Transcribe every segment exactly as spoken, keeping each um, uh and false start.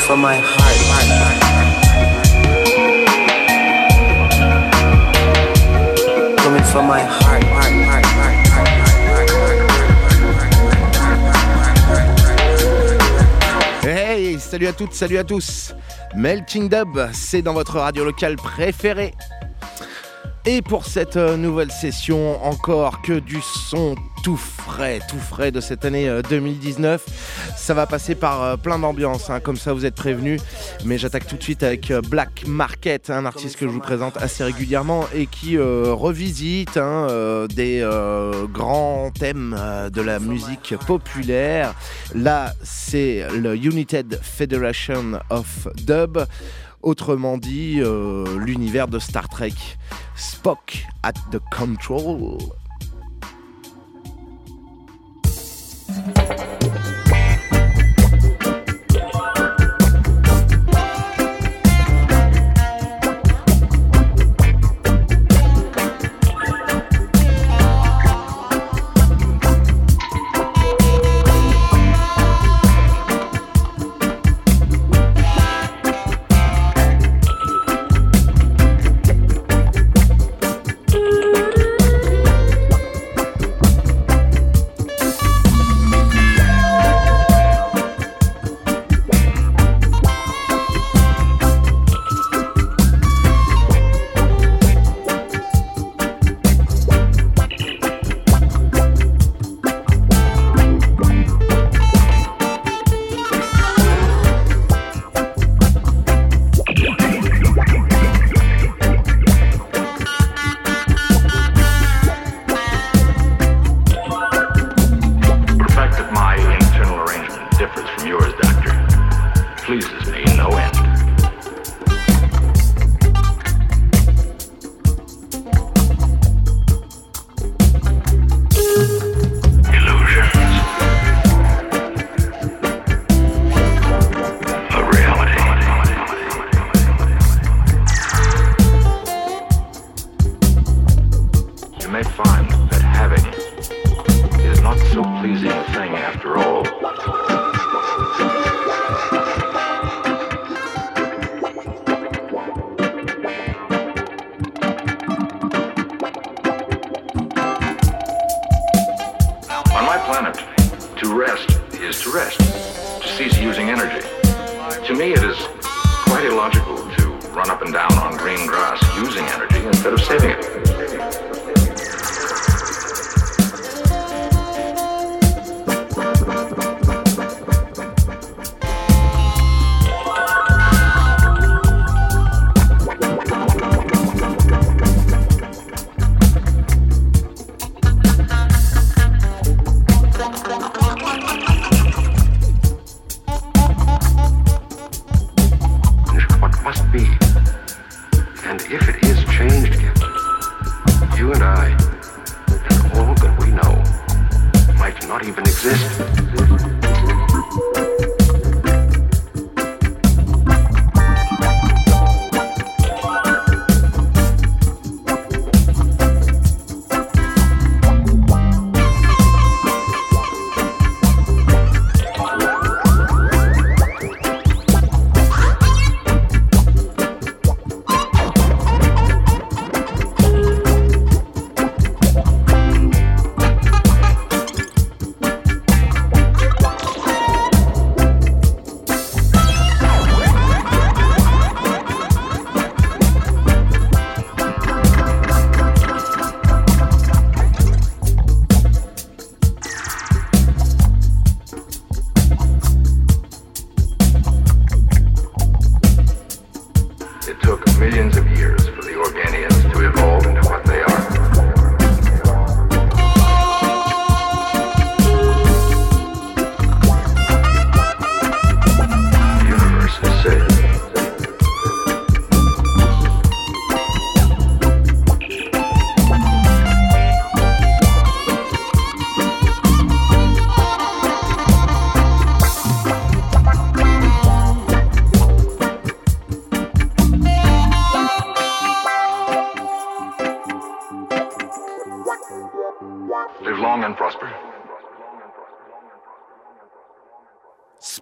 from my heart. Coming from my heart. Hey, salut à toutes, salut à tous. Melting Dub, c'est dans votre radio locale préférée. Et pour cette nouvelle session, encore que du son tout frais, tout frais de cette année deux mille dix-neuf. Ça va passer par plein d'ambiances, hein, comme ça vous êtes prévenus. Mais j'attaque tout de suite avec Black Market, un artiste que je vous présente assez régulièrement et qui euh, revisite hein, euh, des euh, grands thèmes euh, de la musique populaire. Là, c'est le United Federation of Dub. Autrement dit, euh, l'univers de Star Trek. Spock at the control.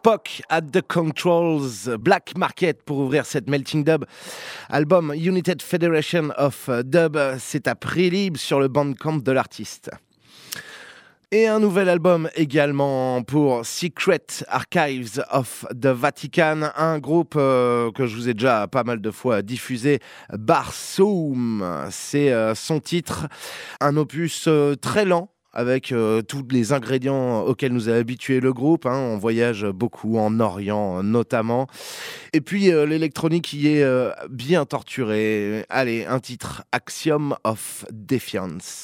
Spock at the Controls, Black Market pour ouvrir cette Melting Dub. Album United Federation of Dub, c'est à prix libre sur le Bandcamp de l'artiste. Et un nouvel album également pour Secret Archives of the Vatican, un groupe euh, que je vous ai déjà pas mal de fois diffusé, Barsoom, c'est euh, son titre, un opus euh, très lent, avec euh, tous les ingrédients auxquels nous a habitué le groupe. Hein. On voyage beaucoup en Orient notamment. Et puis euh, l'électronique y est euh, bien torturée. Allez, un titre, Axiom of Defiance.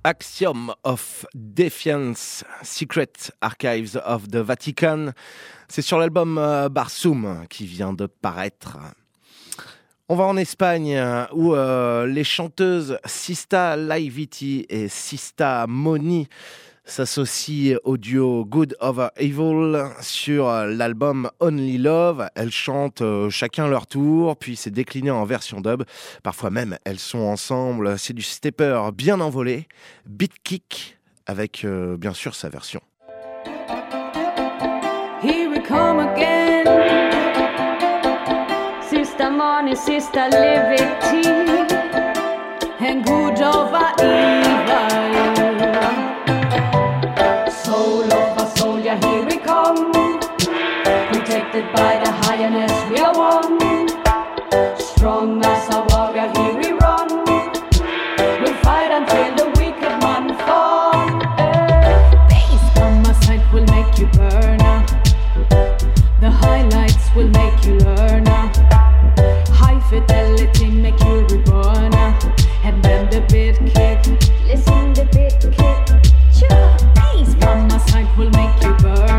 Axiom of Defiance, Secret Archives of the Vatican. C'est sur l'album euh, Barsoum qui vient de paraître. On va en Espagne où euh, les chanteuses Sista Laiviti et Sista Moni s'associent au duo Good Over Evil sur l'album Only Love. Elles chantent euh, chacun leur tour, puis c'est décliné en version dub. Parfois même, elles sont ensemble. C'est du stepper bien envolé. Beat Kick avec euh, bien sûr sa version. Here we come again, Sista Moni, Sista Laiviti, and Good Over Evil. Soul of a soldier, here we come, protected by the highness, we are one. Strong as a warrior, here we run. We'll fight until the wicked man fall. Bass on my side will make you burn. The highlights will make you learn. High fidelity make you reborn. And then the beat kick. Listen the beat kick. Sure. Bass on my side will make you burn.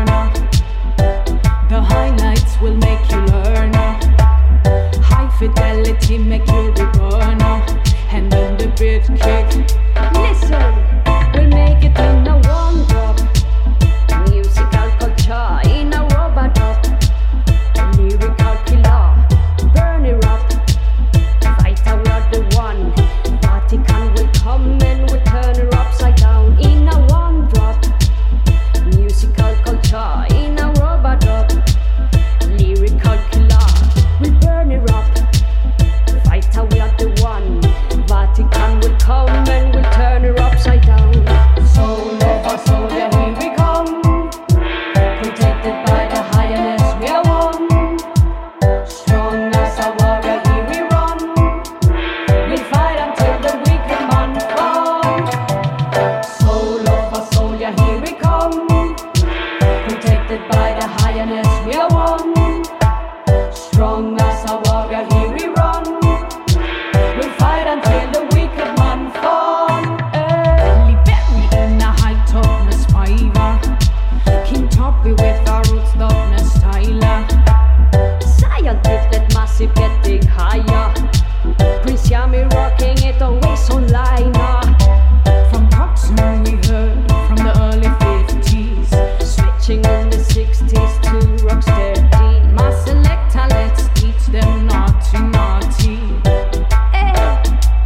The highlights will make you learn. High fidelity make you reborn. And then the beat kick. Listen, we'll make it in a one drop. Musical culture in a robot drop. Lyrical killer, burn it up. Fight out, we are the one. Vatican will come and we'll turn it upside down in a one drop. Musical culture in a robot drop. Lyrical killer, we burn it up. Fight out, we are the one. Vatican will come and we'll turn it upside down. Soul of a soldier, here we come. Protected by the highness, we are one. Strong as a warrior, here we run. We'll fight until the wicked man fall. Soul of a soldier, here we come. Protected by the highness, we are one. Strong as a warrior, here we run. We'll fight until the wicked man fall. Early buried in a high toughness fiver. King Toppy with our roots toughness styler. Scientific let massive getting higher. Prince Yami rocking it always online. From Proxima we heard from the early fifties. Switching in the sixties to rocksteady. My selector, let's teach them naughty naughty. Hey,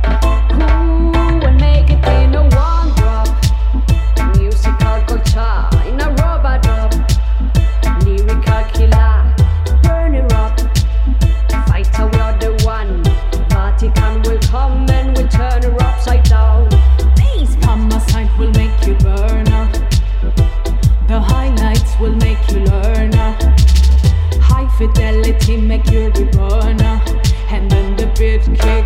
cool and make it in a one drop. Musical culture in a robot drop. Lyrical killer, burn it up. Fighter, we are the one. Vatican will come and we'll turn it upside down. Bass on my side will make you burn. The highlights will make you learn. High fidelity make you reborn. And then the beat kick.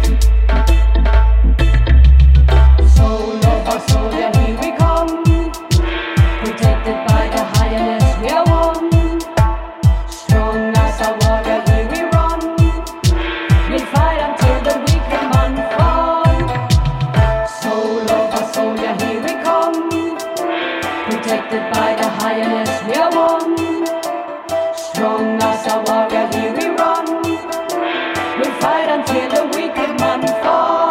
Soul of a soldier, here we come. Protected by the highness, we are one. Strong as a warrior, here we run. We'll fight until the wicked man fall. Soul of a soldier, here we come. Protected by the highness, we are one. Strong as a warrior, here we run. We'll fight until the wicked man fall.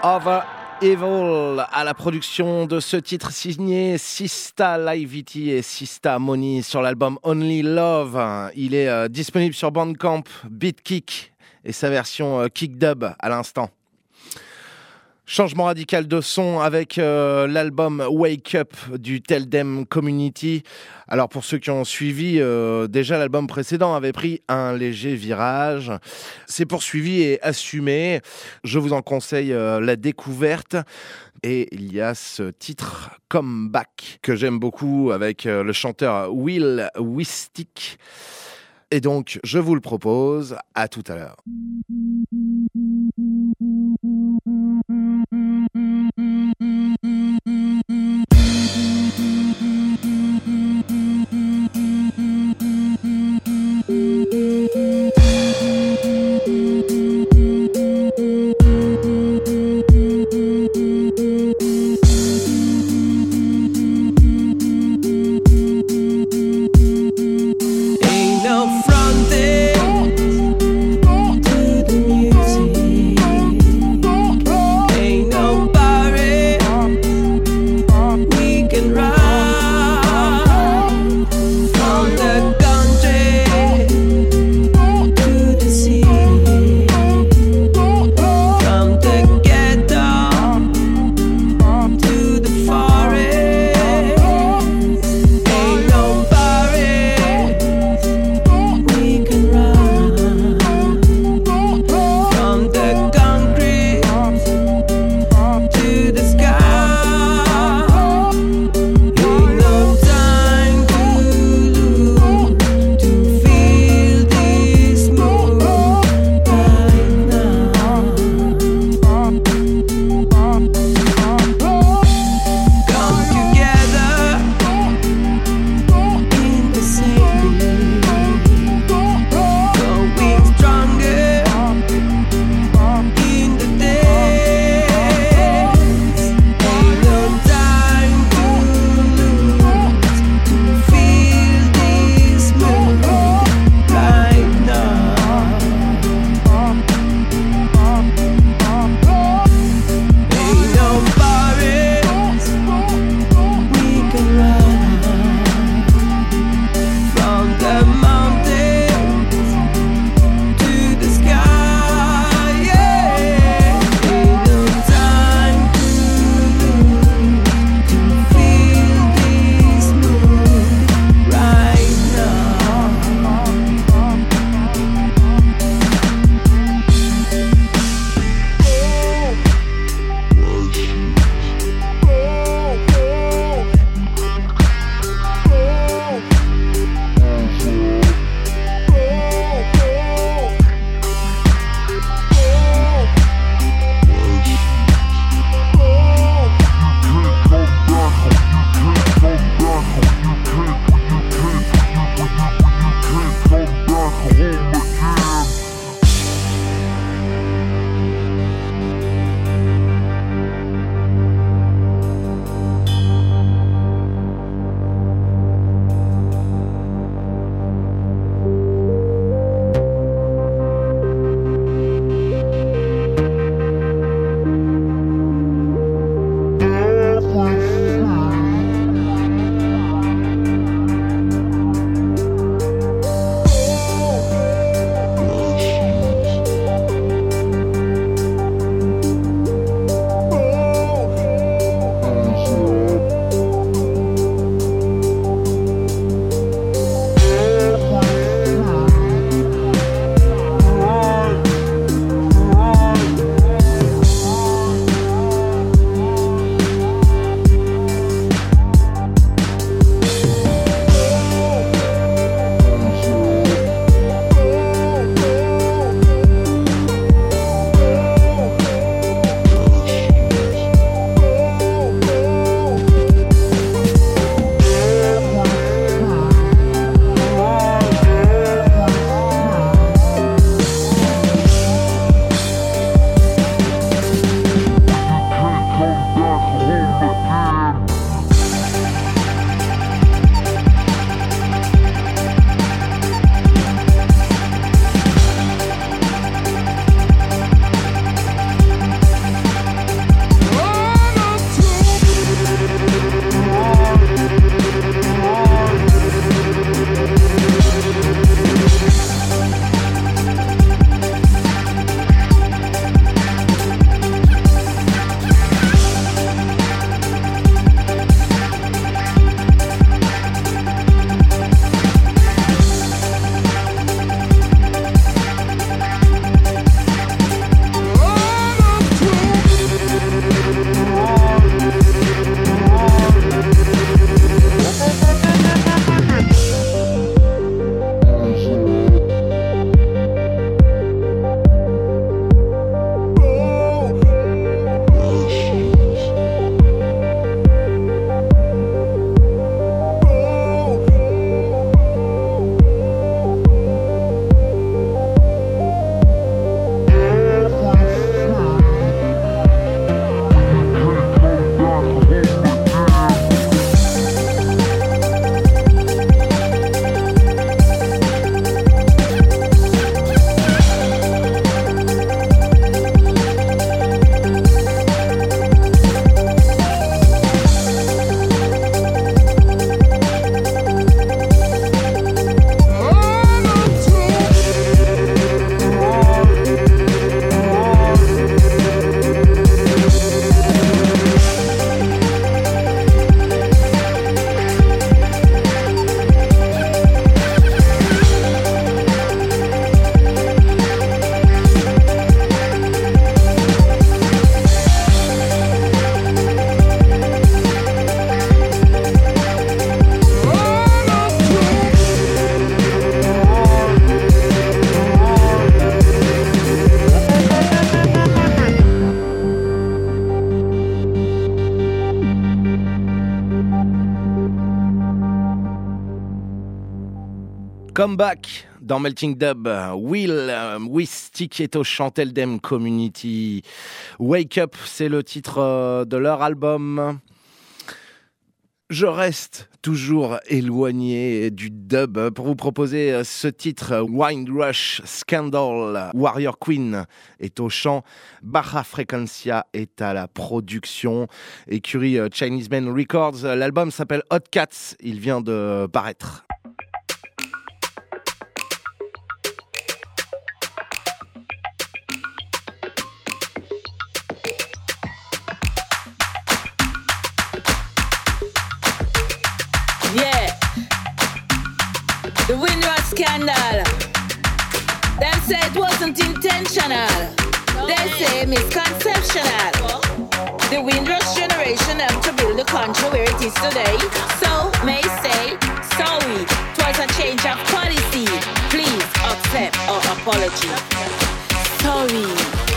Over Evil à la production de ce titre signé Sista Livity et Sista Money sur l'album Only Love. Il est euh, disponible sur Bandcamp, Beatkick et sa version euh, Kick Dub à l'instant. Changement radical de son avec euh, l'album Wake Up du Tell Them Community. Alors pour ceux qui ont suivi, euh, déjà l'album précédent avait pris un léger virage. C'est poursuivi et assumé. Je vous en conseille euh, la découverte. Et il y a ce titre Come Back que j'aime beaucoup avec euh, le chanteur Will Wistick. Et donc je vous le propose. À tout à l'heure. Ain't no fronting to the music. Comeback dans Melting Dub, Will, euh, Wistik est au Chantel Dem Community. Wake Up, c'est le titre euh, de leur album. Je reste toujours éloigné du dub pour vous proposer ce titre Windrush Scandal. Warrior Queen est au chant, Baja Frequencia est à la production. Écurie Chinese Men Records, l'album s'appelle Hot Cats, il vient de paraître. The Windrush scandal. Them say it wasn't intentional. They say misconceptional. The Windrush generation helped to build the country where it is today. So may say, sorry, it was a change of policy. Please accept our apology. Sorry.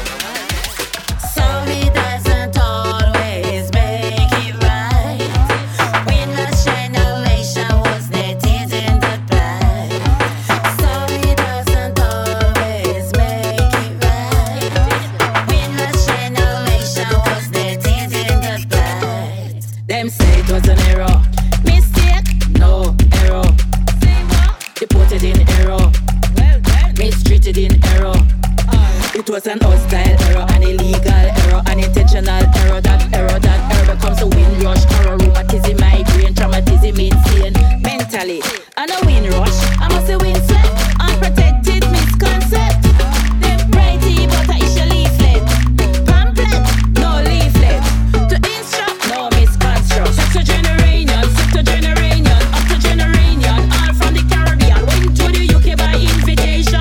Sorry doesn't always make it right. Windrush generation was native in the blind. Sorry doesn't always make it right. Windrush generation was native in the blind. Them say it was an error. Mistake? No error. Deported in error. Mistreated in error. It was an hostile error, an illegal error, an intentional error. That error, that error becomes a windrush error. Rheumatism, migraine, traumatism, insane mentally. And a windrush, I must say wind sweat, unprotected misconcept. Them righty, but I issue leaflet. Pamphlet, no leaflet. To instruct, no misconstruct. Septuagenarian, septuagenarian, octogenarian, all from the Caribbean. Went to the U K by invitation.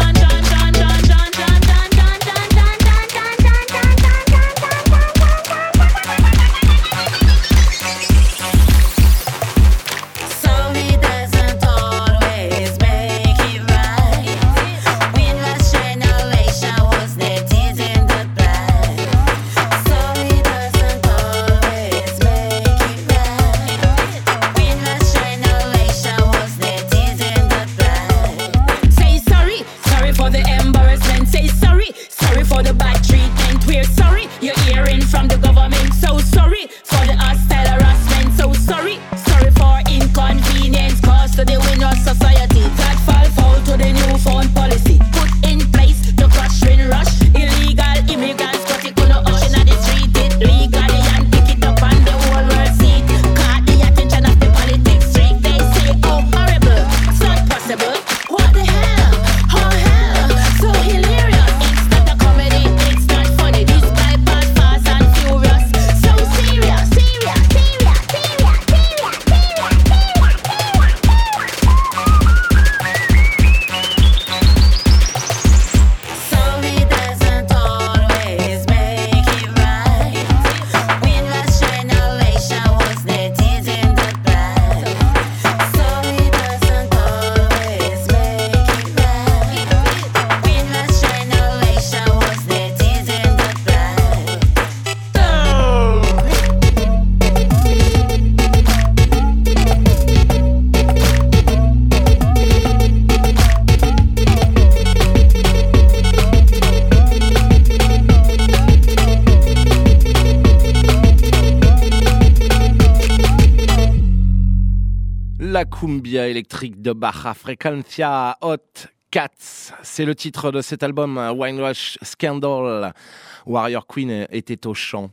La cumbia électrique de Baja Frequencia, Hot Cats, c'est le titre de cet album Windrush Scandal. Warrior Queen était au chant.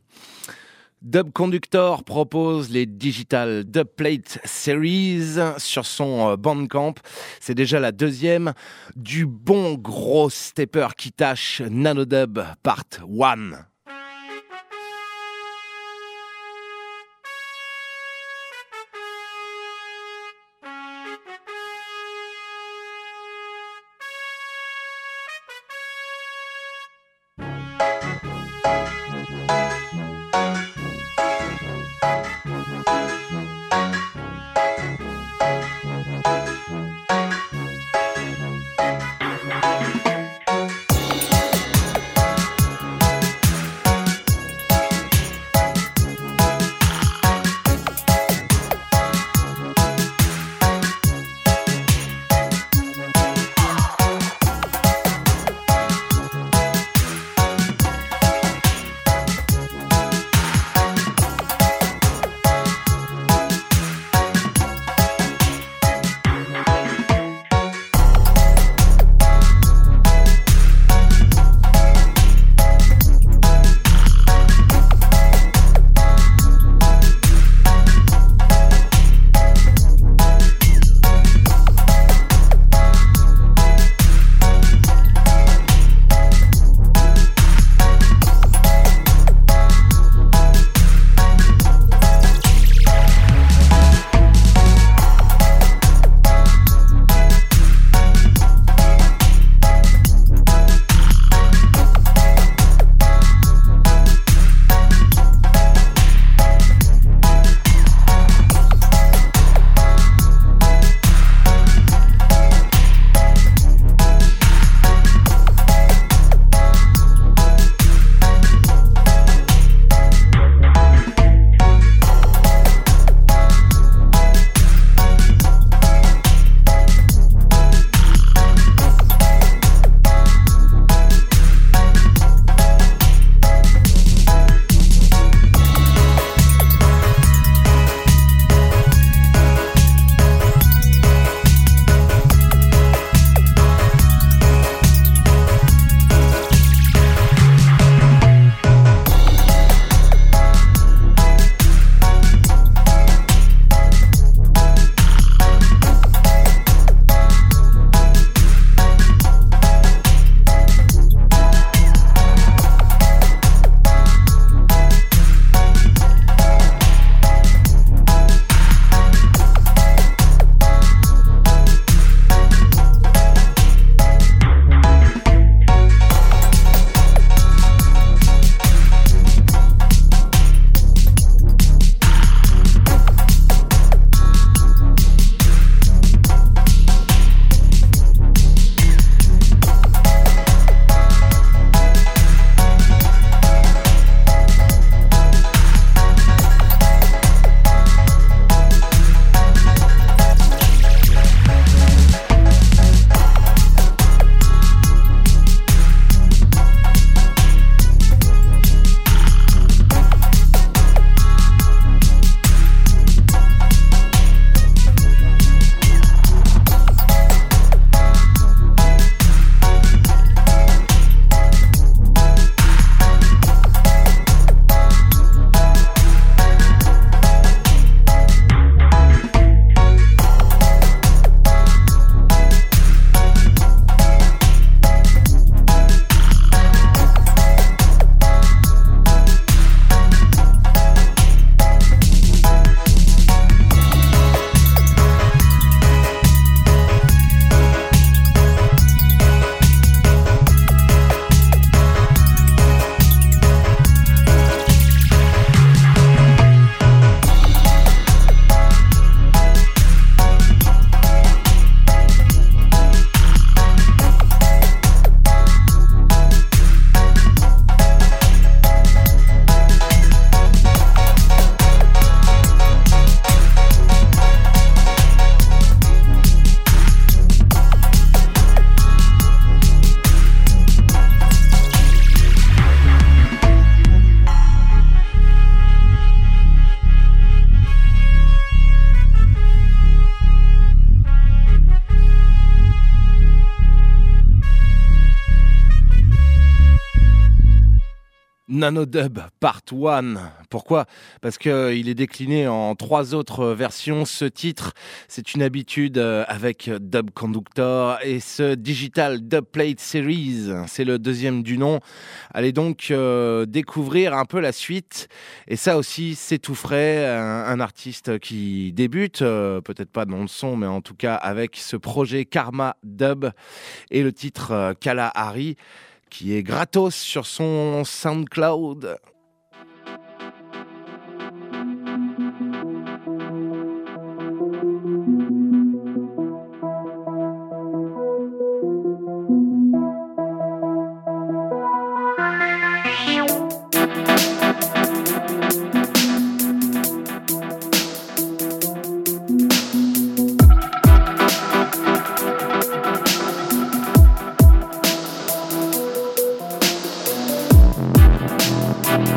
Dub Conductor propose les Digital Dubplate Series sur son Bandcamp. C'est déjà la deuxième du bon gros stepper qui tâche Nanodub Part un. Nanodub Part un. Pourquoi ? Parce qu'il est décliné en trois autres versions. Ce titre, c'est une habitude avec Dub Conductor et ce Digital Dubplate Series. C'est le deuxième du nom. Allez donc euh, découvrir un peu la suite. Et ça aussi, c'est tout frais. Un, un artiste qui débute, euh, peut-être pas dans le son, mais en tout cas avec ce projet Karma Dub et le titre euh, Kalahari, qui est gratos sur son SoundCloud. We'll be right back.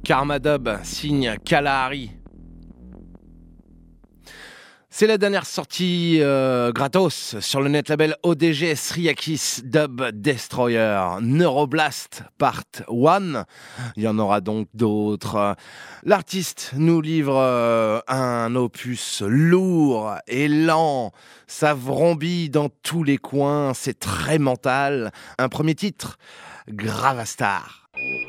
Karma Dub signe Kalahari. C'est la dernière sortie euh, gratos sur le net label O D G Sriakis Dub Destroyer Neuroblast Part un. Il y en aura donc d'autres. L'artiste nous livre euh, un opus lourd et lent. Ça vrombit dans tous les coins. C'est très mental. Un premier titre, Gravastar.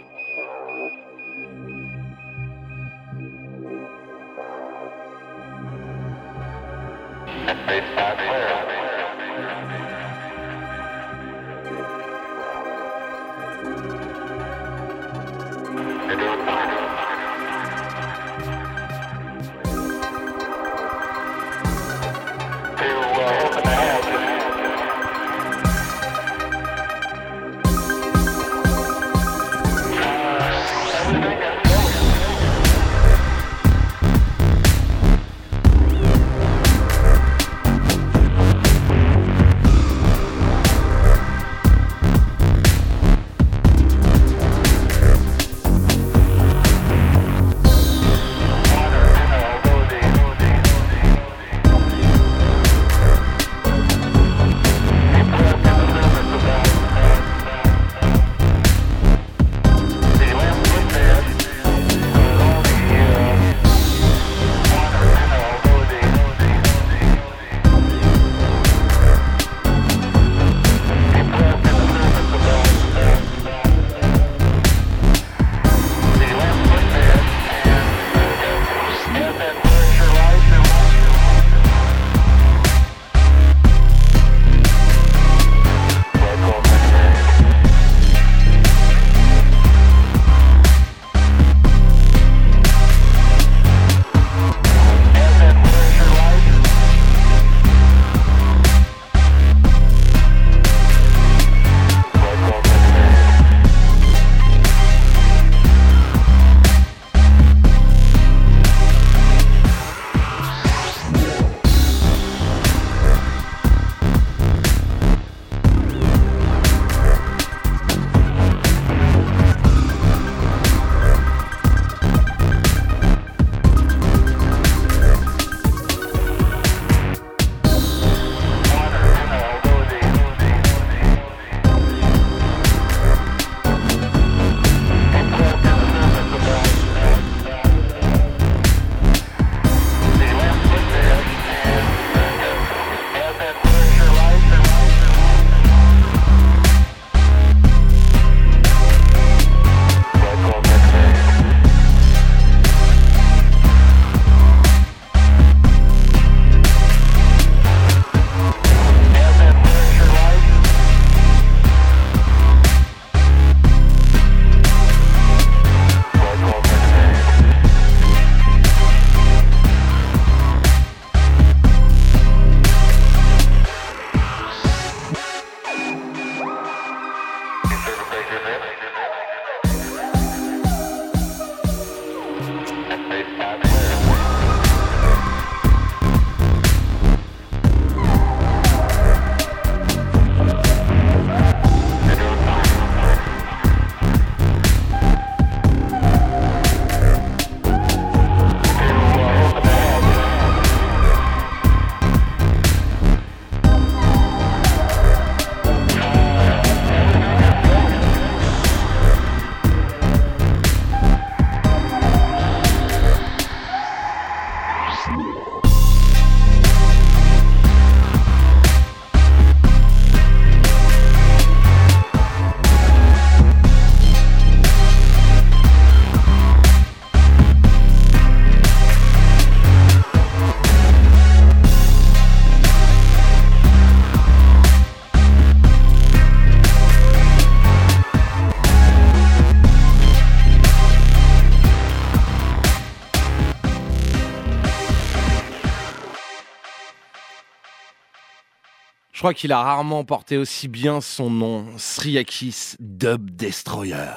Je crois qu'il a rarement porté aussi bien son nom, Sriakis Dub Destroyer.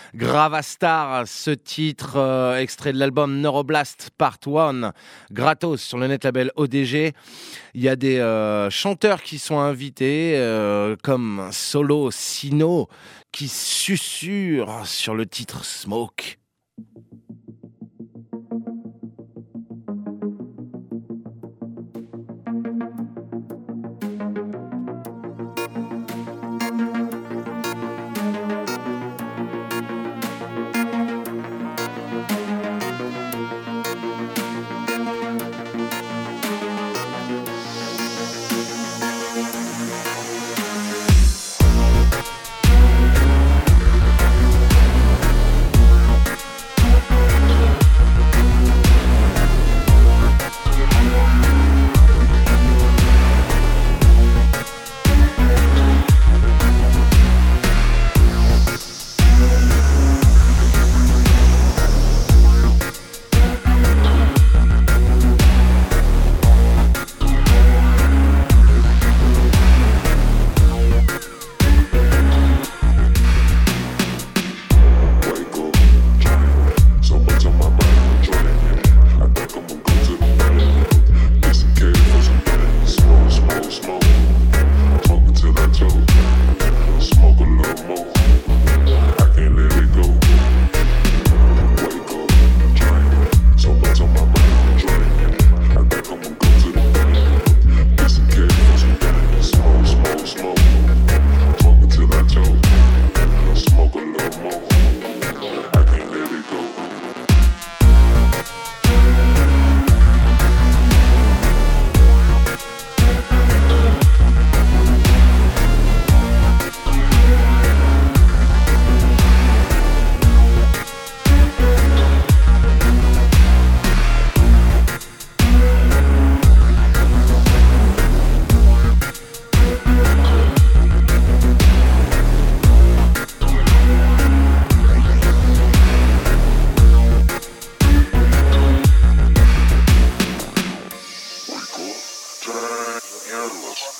Gravastar, ce titre euh, extrait de l'album Neuroblast Part un, gratos sur le net label O D G. Il y a des euh, chanteurs qui sont invités, euh, comme Solo Sino, qui susurre sur le titre Smoke.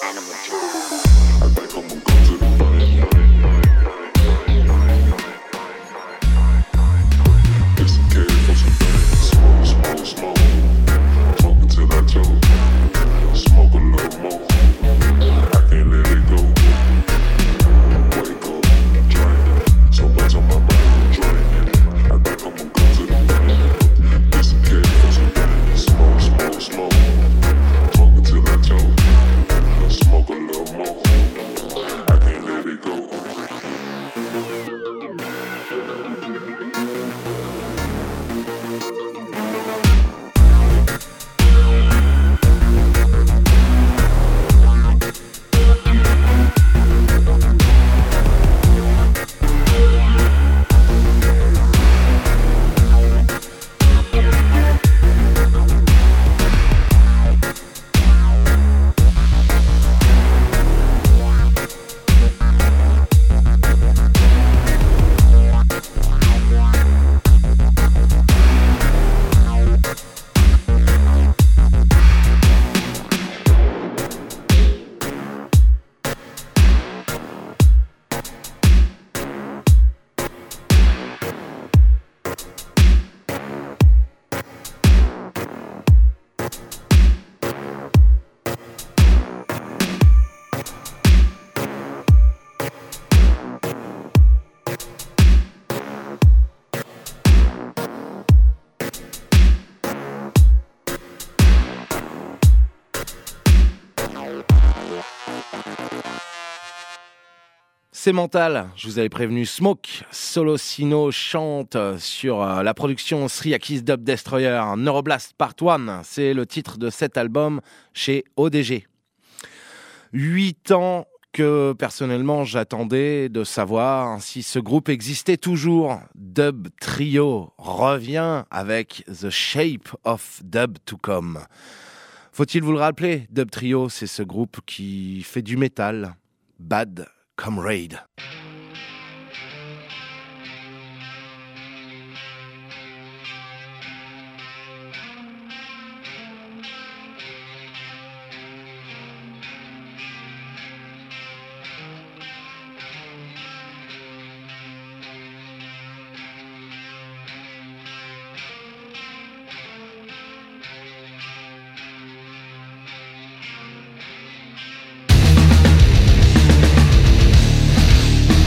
C'est mental, je vous avais prévenu. Smoke Solosino chante sur euh, la production Sriakis Dub Destroyer. Neuroblast Part un, c'est le titre de cet album chez O D G. Huit ans que personnellement j'attendais de savoir si ce groupe existait toujours. Dub Trio revient avec The Shape of Dub to Come. Faut-il vous le rappeler, Dub Trio, c'est ce groupe qui fait du métal. Bad Comrade. We'll be right back.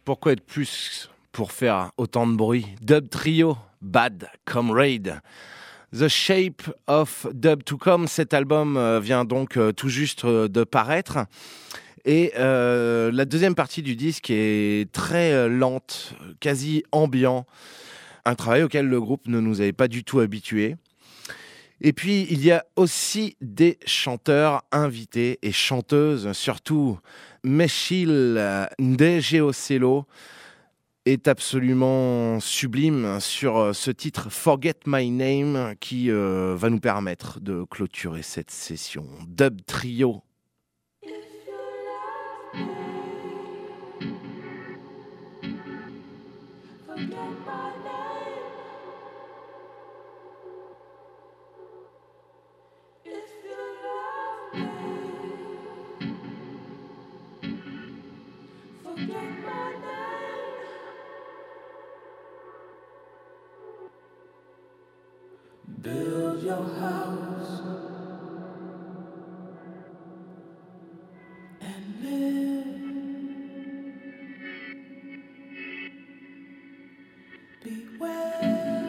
pourquoi être plus pour faire autant de bruit? Dub Trio, Bad Comrade. The Shape of Dub to Come, cet album euh, vient donc euh, tout juste euh, de paraître. Et euh, la deuxième partie du disque est très euh, lente, quasi ambiant. Un travail auquel le groupe ne nous avait pas du tout habitués. Et puis, il y a aussi des chanteurs invités et chanteuses, surtout Meshil Ndegeocello est absolument sublime sur ce titre Forget My Name qui euh, va nous permettre de clôturer cette session. Dub Trio. Build your house and live. Beware.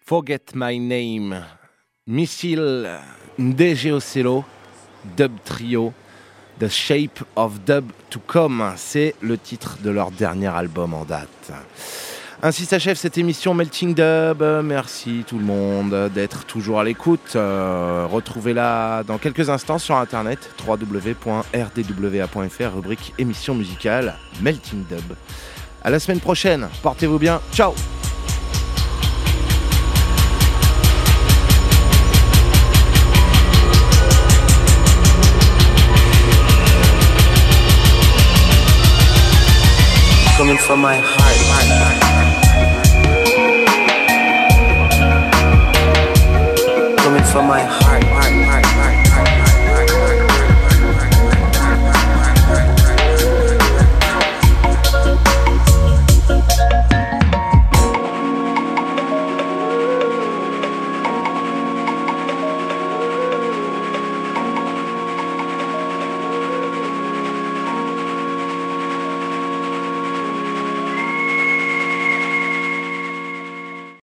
Forget My Name, Missile Ndege Ocello, Dub Trio, The Shape of Dub to Come, c'est le titre de leur dernier album en date. Ainsi s'achève cette émission Melting Dub. Merci tout le monde d'être toujours à l'écoute. Euh, retrouvez-la dans quelques instants sur internet w w w point r d w a point f r, rubrique émission musicale Melting Dub. À la semaine prochaine, portez-vous bien, ciao. Coming from my heart, heart, heart, heart. Coming from my heart.